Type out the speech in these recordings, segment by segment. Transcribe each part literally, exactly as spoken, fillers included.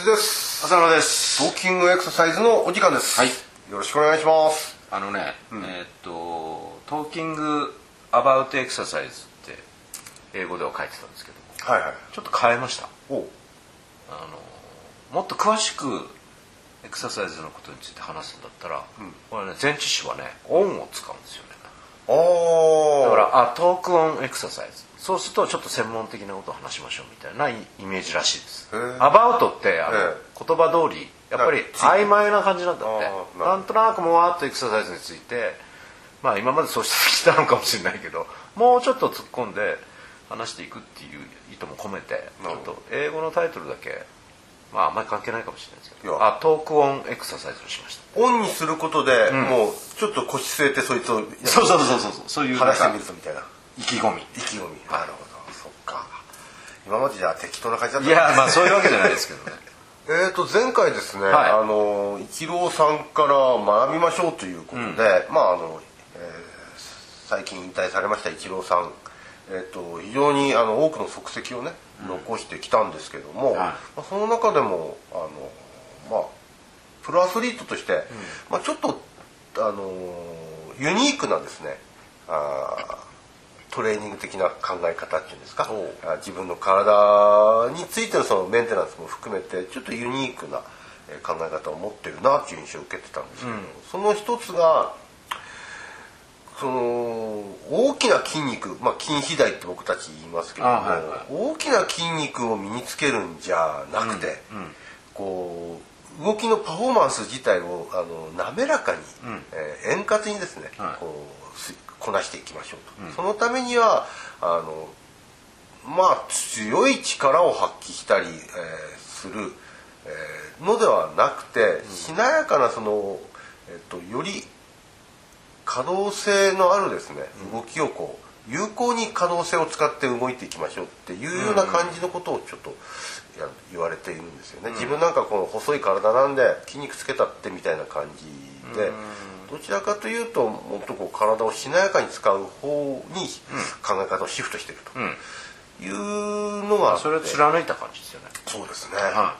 ズです。 浅野です。 ウォーキングエクササイズのお時間です。 はい。 よろしくお願いします。 あのね、うん、えー、っとトーキングアバウトエクササイズって英語では書いてたんですけど、 はいはい。 ちょっと変えました。 おあのもっと詳しくエクササイズのことについて話すんだったら、うん、これね前置詞はねオンを使うんですよね。 ああ。 だからあトークオンエクササイズ。そうするとちょっと専門的なことを話しましょうみたいなイメージらしいです。アバウトってあの言葉通りやっぱり曖昧な感じなんだって。なんとなくもわっとエクササイズについて、まあ今までそうしてきたのかもしれないけど、もうちょっと突っ込んで話していくっていう意図も込めて、ちょっと英語のタイトルだけまああんまり関係ないかもしれないですけど、あトークオンエクササイズをしました。 オンにすることで、うん、もうちょっと腰据えてそいつをそうそうそうそうそういう話してみるとみたいな。 意気込み意気込みなるほど。そっか。今までじゃ適当な感じだった。 いやまあそういうわけじゃないですけどね。 えと前回ですね、はい、あのイチローさんから学びましょうということで、うん、まああの、えー、最近引退されましたイチローさん、えー、と非常にあの多くの足跡をね、うん、残してきたんですけども、はい、まあ、その中でもあのまあプロアスリートとして、うん、まあちょっとあのユニークなですね。あトレーニング的な考え方っていうんですか、自分の体についてのそのメンテナンスも含めてちょっとユニークな考え方を持ってるなっていう印象を受けてたんですけど、うん、その一つがその大きな筋肉、まあ、筋肥大って僕たち言いますけども、はいはい、大きな筋肉を身につけるんじゃなくて、うんうん、こう動きのパフォーマンス自体をあの滑らかに、うんえー、円滑にですね、はい、こうこなしていきましょうと、うん、そのためにはあのまあ強い力を発揮したり、えー、する、えー、のではなくて、うん、しなやかなその、えっと、より可動性のあるですね、うん、動きをこう有効に可動性を使って動いていきましょうっていうような感じのことをちょっとや言われているんですよね、うん、自分なんかこの細い体なんで筋肉つけたってみたいな感じで、うんどちらかというともっとこう体をしなやかに使う方に考え方をシフトしているというのが、 うん、それを貫いた感じですよね。 そうですね、はい、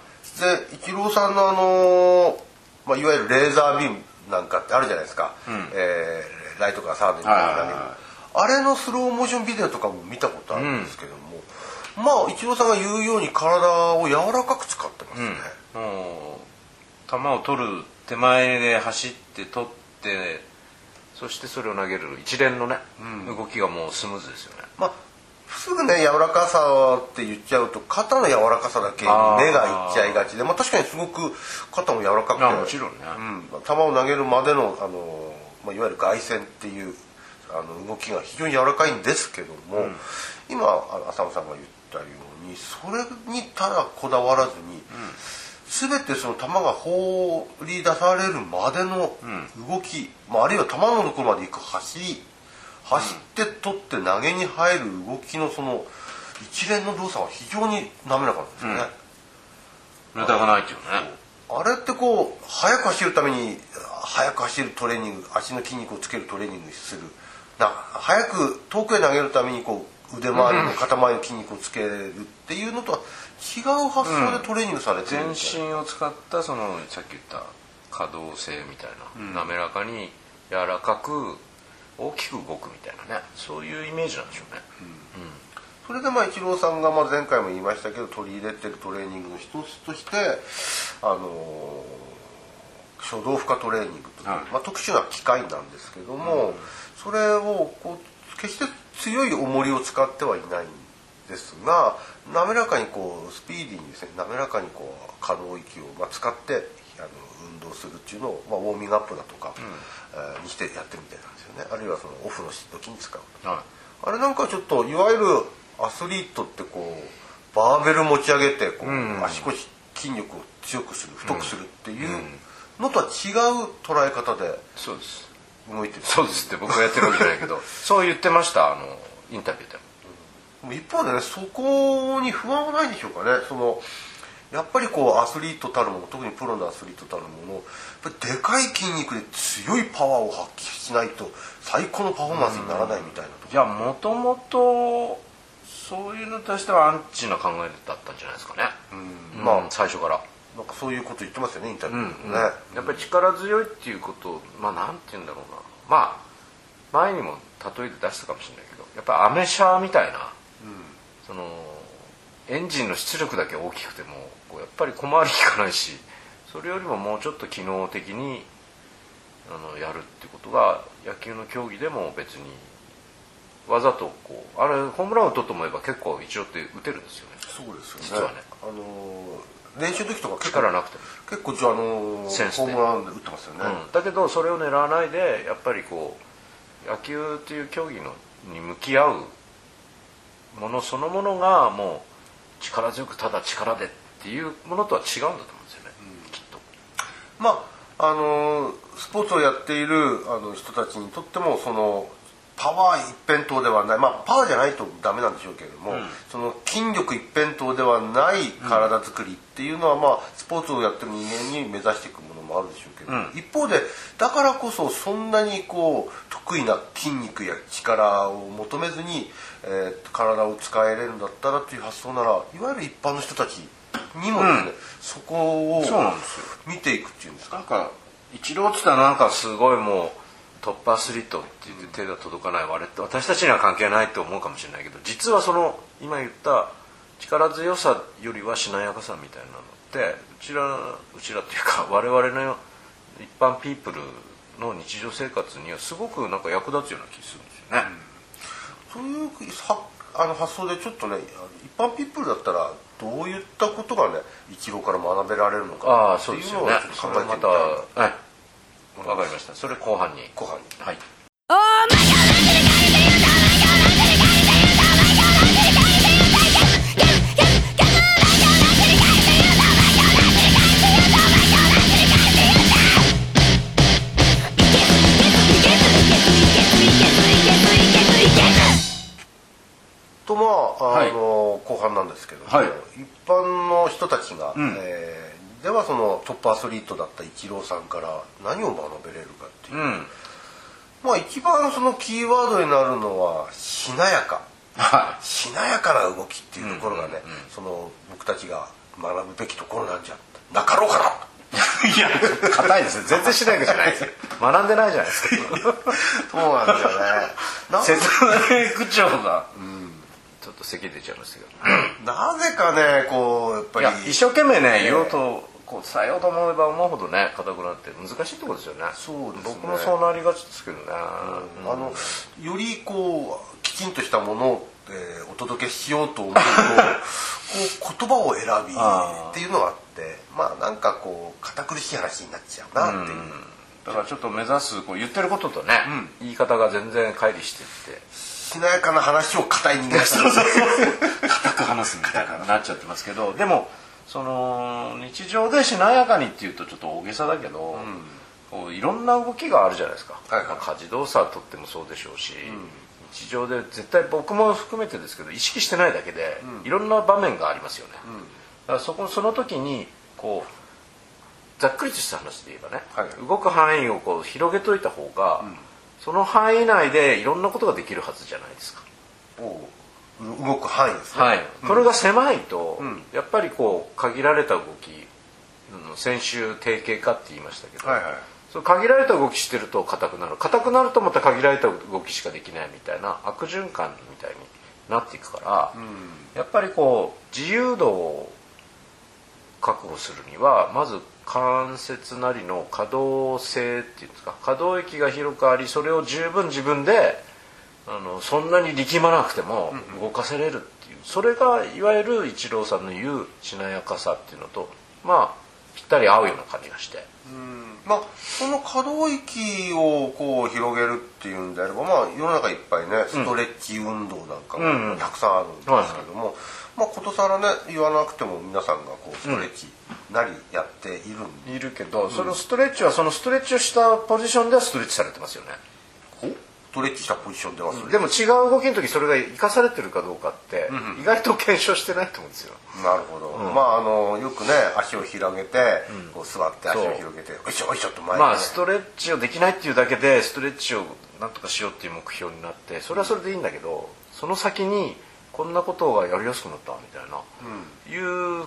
でイチローさんのあの、まあ、いわゆるレーザービームなんかってあるじゃないですか、うんえー、ライトからサードに投げる、あれのスローモーションビデオとかも見たことあるんですけども、うん、まあイチローさんが言うように体を柔らかく使ってますね、 うん、もう球を取る手前で走って取ってでそしてそれを投げる一連のね、うん、動きがもうスムーズですよね。 まあすぐね柔らかさって言っちゃうと肩の柔らかさだけに目がいっちゃいがちで、まあ、確かにすごく肩も柔らかくてもちろんね、 うん、球を投げるまでの、あの、まあ、いわゆる外旋っていうあの動きが非常に柔らかいんですけども、うん、今浅野さんが言ったようにそれにただこだわらずに、うん全てその球が放り出されるまでの動き、うんまあ、あるいは球のところまで行く走り走って取って投げに入る動きのその一連の動作は非常に滑らかなんですよね、 うん、無駄がないっていうね。 あれってこう速く走るために速く走るトレーニング足の筋肉をつけるトレーニングするな速く遠くへ投げるためにこう腕周りの肩周りの筋肉をつけるっていうのとは違う発想でトレーニングされてる、 うん、全身を使ったそのさっき言った可動性みたいな、うん、滑らかに柔らかく大きく動くみたいなねそういうイメージなんでしょうね、うんうん、 それでまあイチローさんがまあ前回も言いましたけど取り入れてるトレーニングの一つとしてあのー、初動負荷トレーニングという、はいまあ、特殊な機械なんですけども、うん、それをこう決して強い重りを使ってはいないんですが滑らかにこうスピーディーにですね滑らかにこう可動域をまあ使ってあの運動するっていうのを、まあ、ウォーミングアップだとか、うんえー、にしてやってるみたいなんですよね。あるいはそのオフの時に使う、はい、あれなんかちょっといわゆるアスリートってこうバーベル持ち上げてこう、うん、足腰筋力を強くする太くするっていうのとは違う捉え方でそうです動いてる。 そうですって僕はやってるわけじゃないけどそう言ってましたあのインタビューでも。 一方でねそこに不安はないんでしょうかね。そのやっぱりこうアスリートたるもの特にプロのアスリートたるものやっぱりでかい筋肉で強いパワーを発揮しないと最高のパフォーマンスにならないみたいなと、 うん、いやもともとそういうのとしてはアンチな考えだったんじゃないですかね、うん、まあ最初からなんかそういうこと言ってますよね、インタビューでもね、うんうん、 やっぱり力強いっていうことを、まあなんて言うんだろうな、まあ前にも例えで出したかもしれないけど、やっぱアメ車みたいな、うん、そのエンジンの出力だけ大きくてもこうやっぱり小回り効かないし、それよりももうちょっと機能的にあのやるってことが野球の競技でも別にわざとこうあれホームランを打とうと思えば結構一応って打てるんですよね。 そうですよね。 実はね、 あの練習の時とか結構力なくても結構じゃあ、あのセンスでホームランで打ってますよね、 うん、だけどそれを狙わないでやっぱりこう野球っていう競技のに向き合うものそのものがもう力強くただ力でっていうものとは違うんだと思うんですよね、うん、きっと。 まああのスポーツをやっているあの人たちにとってもそのパワー一辺倒ではない、まあパワーじゃないとダメなんでしょうけれども、うん、その筋力一辺倒ではない体作りっていうのは、まあスポーツをやってる人間に目指していくものもあるでしょうけど、うん、一方でだからこそそんなにこう得意な筋肉や力を求めずに、えー、体を使えれるんだったらという発想なら、いわゆる一般の人たちにもですね、うん、そこを見ていくっていうんですか。 なんかイチローって言ったらなんかすごいもうトップアスリートって言って手が届かないあれって私たちには関係ないと思うかもしれないけど、実はその今言った力強さよりはしなやかさみたいなのってうちらうちらっていうか我々の一般ピープルの日常生活にはすごくなんか役立つような気するんですよね、 うん、そういうはあの発想でちょっとね、一般ピープルだったらどういったことがねイチローから学べられるのかっていうのを考えてみたい。 また、はいわかりました。それ後半に。 後半に。 はい。 とまああの、はい、後半なんですけど、はい、一般の人たちが、うん、えーではそのトップアスリートだったイチローさんから何を学べれるかっていう、うん、まあ一番そのキーワードになるのはしなやか、はい、しなやかな動きっていうところがね、うんうんうん、その僕たちが学ぶべきところなんじゃなかろうかな。 いや硬いですね。全然しなやかじゃないですよ。学んでないじゃないですか。 そうなんだよね。 説明口調が、うん、ちょっと咳出ちゃいますけど、 なぜかねこうやっぱりいや一生懸命ね言おうとこう伝えようと思えば思うほどね硬くなって難しいところですよね。 そうですね。 僕もそうなりがちですけどね、 うん、あのよりこうきちんとしたものを、えー、お届けしようと思うとこう言葉を選びっていうのがあってまあなんかこう堅苦しい話になっちゃうなっていう、うん、 だからちょっと目指すこう言ってることとね、うん、言い方が全然乖離してってしなやかな話を硬い人間がして硬く話すみたいななっちゃってますけど、でもその日常でしなやかにっていうとちょっと大げさだけど、うん、こういろんな動きがあるじゃないですか、はいはい、まあ、家事動作とってもそうでしょうし、うん、日常で絶対僕も含めてですけど意識してないだけで、うん、いろんな場面がありますよね、うん、だからそこその時にこうざっくりとした話で言えばね、はい、動く範囲をこう広げといた方が、うん、その範囲内でいろんなことができるはずじゃないですか。 お動く範囲ですね、 はい、うん、これが狭いと、うん、やっぱりこう限られた動き、うん、先週定型化って言いましたけど、はいはい、その限られた動きしてると硬くなる硬くなるとまた限られた動きしかできないみたいな悪循環みたいになっていくから、うん、やっぱりこう自由度を確保するにはまず関節なりの可動性っていうんですか、可動域が広くありそれを十分自分であのそんなに力まなくても動かせれるっていう、それがいわゆるイチローさんの言うしなやかさっていうのとまあぴったり合うような感じがして、 うん、まあその可動域をこう広げるっていうんであれば、まあ世の中いっぱいねストレッチ運動なんかもたくさんあるんですけども、まあことさらね言わなくても皆さんがこうストレッチなりやっているんで、 いるけど、うん、そのストレッチはそのストレッチをしたポジションではストレッチされてますよね。 ストレッチしたポジションではそれ、 でも違う動きの時それが生かされてるかどうかって意外と検証してないと思うんですよ。 なるほど、うん、まああのよくね足を広げて、うん、こう座って足を広げてよいしょよいしょと前に、ね、 まあストレッチをできないっていうだけでストレッチをなんとかしようっていう目標になってそれはそれでいいんだけど、その先にこんなことがやりやすくなったみたいな、うん、いう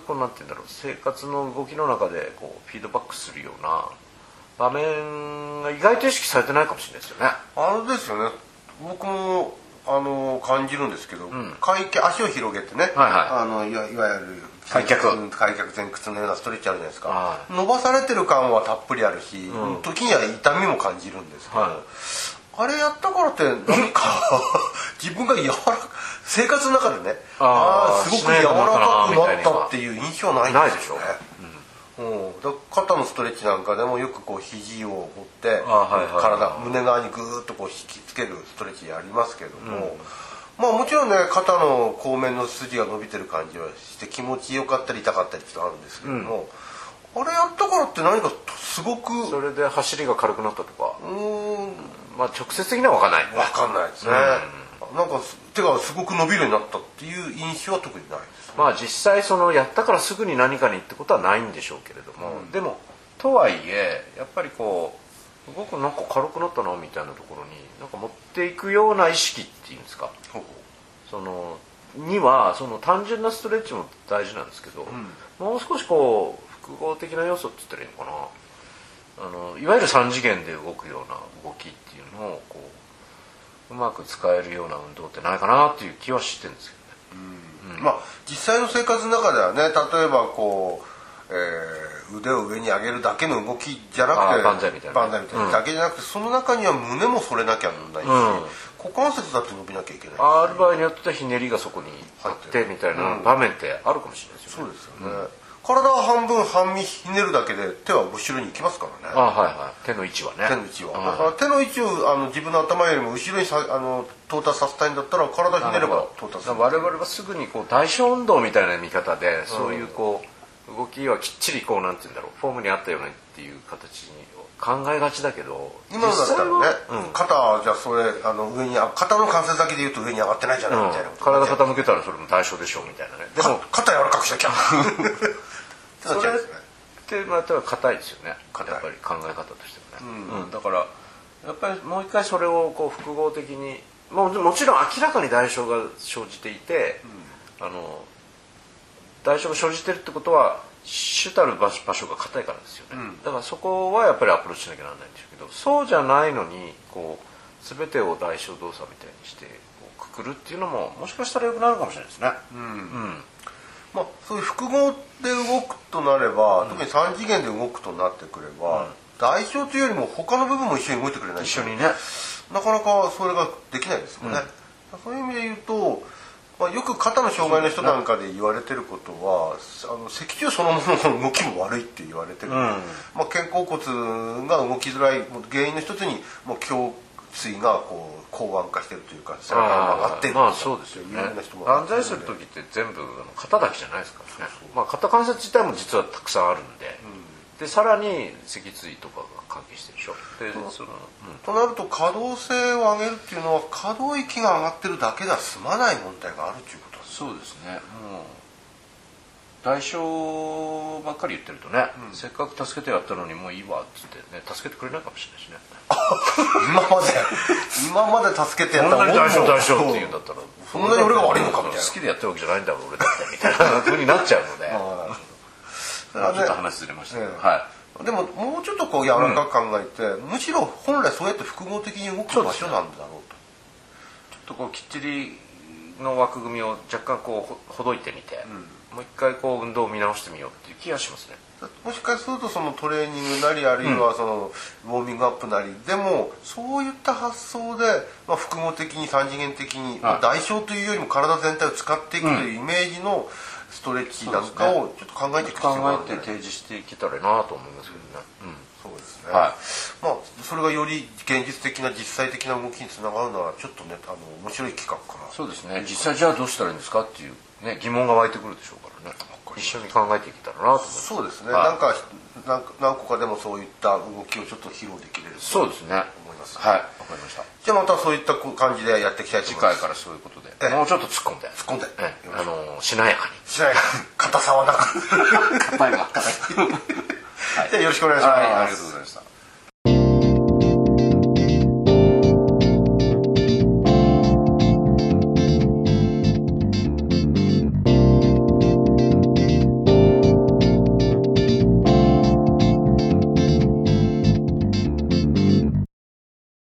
こうなんて言うんだろう、生活の動きの中でこうフィードバックするような場面が意外と意識されてないかもしれないですよね。 あれですよね、僕もあの感じるんですけど、うん、開脚足を広げてね、はいはい、あのいわいわゆる開脚開脚前屈のようなストレッチあるじゃないですか、はい、伸ばされてる感はたっぷりあるし、うん、時には痛みも感じるんですけど、はい、あれやったからってなんか自分が柔らか生活の中でね、ああすごく柔らかくなったっていう印象はないんですよね。うん、だ肩のストレッチなんかでもよくこう肘を持って、はいはい、体胸側にグーッとこう引きつけるストレッチやりますけども、うん、まあもちろんね肩の後面の筋が伸びてる感じはして気持ちよかったり痛かったりってあるんですけども、うん、あれやったからって何かすごくそれで走りが軽くなったとか、うーん、まあ直接的には分かんない、 分かんないですね、うん、なんか手がすごく伸びるようになったっていう印象は特にないです。 まあ実際そのやったからすぐに何かにってことはないんでしょうけれども、うん、でもとはいえやっぱりこうすごくなんか軽くなったなみたいなところになんか持っていくような意識っていうんですか、うん、そのにはその単純なストレッチも大事なんですけど、うん、もう少しこう複合的な要素って言ったらいいのかな、あのいわゆるさん次元で動くような動きっていうのをこううまく使えるような運動ってないかなっていう気はしてるんですけどね。 うん、まあ実際の生活の中ではね、例えばこう、えー、腕を上に上げるだけの動きじゃなくて万歳みたいな、 万歳みたいな、うん、だけじゃなくてその中には胸も反れなきゃならないし、うん、股関節だって伸びなきゃいけないし、 ある場合によってはひねりがそこにあってみたいな場面ってあるかもしれないですよね。 そうですよね、うん、体は半分半身ひねるだけで手は後ろに行きますからね。 あ、はいはい、手の位置はね、 手の位置はだから手の位置をあの自分の頭よりも後ろにさあの到達させたいんだったら体ひねれば到達する。 我々はすぐにこう代償運動みたいな見方で、そういうこう動きはきっちりこうなんていうんだろう、フォームに合ったようにっていう形に考えがちだけど、 今のだったらね、うん、肩はじゃあそれあの上に肩の関節だけで言うと上に上がってないじゃない、うん、みたいな、 体傾けたらそれも代償でしょうみたいなね。 でも肩柔らかくしなきゃそれってまた硬いですよね、やっぱり考え方としてもね、うんうん、だからやっぱりもう一回それをこう複合的に も, もちろん明らかに代償が生じていて、うん、あの代償が生じてるってことは主たる場所が硬いからですよね、うん、だからそこはやっぱりアプローチしなきゃならないんでしょうけど、そうじゃないのにこう全てを代償動作みたいにしてこうくくるっていうのももしかしたら良くなるかもしれないですね。うん、うんまあ、そういう複合で動くとなれば、うん、特にさん次元で動くとなってくれば、うん、代償というよりも他の部分も一緒に動いてくれないと一緒にねなかなかそれができないですもんね、うん、そういう意味で言うと、まあ、よく肩の障害の人なんかで言われてることは、あの脊柱そのものの動きも悪いって言われてる、うん、まあ、肩甲骨が動きづらい原因の一つにもう胸椎がこう高腕化してるというか背中が曲がってるとか、 まあそうですよね。万歳する時って全部肩だけじゃないですからね。まあ肩関節自体も実はたくさんあるんで、うん、でさらに脊椎とかが関係してるでしょ。でその、 うん、となると可動性を上げるっていうのは可動域が上がってるだけでは済まない問題があるということです。 そうですね。もう代償ばっかり言ってるとね、うん、せっかく助けてやったのにもういいわっつってね、助けてくれないかもしれないしね。 今まで今まで助けてやったのに代償代償って言うんだったらそんなに俺が悪いのかみたいな、 好きでやってるわけじゃないんだろう俺だってみたいな風になっちゃうのでちょっと話ずれましたけど、ね、はい、 でももうちょっとこう柔らかく考えて、うん、むしろ本来そうやって複合的に動く場所なんだろうと、 ちょっとこうきっちりの枠組みを若干こうほどいてみて、うん、もう一回こう運動を見直してみようっていう気がしますね。 もしかするとそのトレーニングなりあるいはそのウォーミングアップなりでもそういった発想で、まあ、複合的に三次元的に、まあ、代償というよりも体全体を使っていくというイメージのストレッチなんかをちょっと考えていく必要があるので、 考えて提示していけたらなと思いますけどね、うん、 そうですね、はい、まあ、それがより現実的な実際的な動きにつながるのはちょっとねあの面白い企画かな。 そうですね。実際じゃあどうしたらいいんですかっていう、ね、疑問が湧いてくるでしょうからね、一緒に考えていけたらなと思います。 そうですね、はい、なんか何個かでもそういった動きをちょっと披露できれるとそうですね思います。 はい、わかりました。 じゃあまたそういった感じでやっていきたいと思います。 次回からそういうことでもうちょっと突っ込んで突っ込んで、 ええ、あのしなやかにしなやかに硬さはなく硬いが硬いじゃあよろしくお願いします。 はい、ありがとうございます。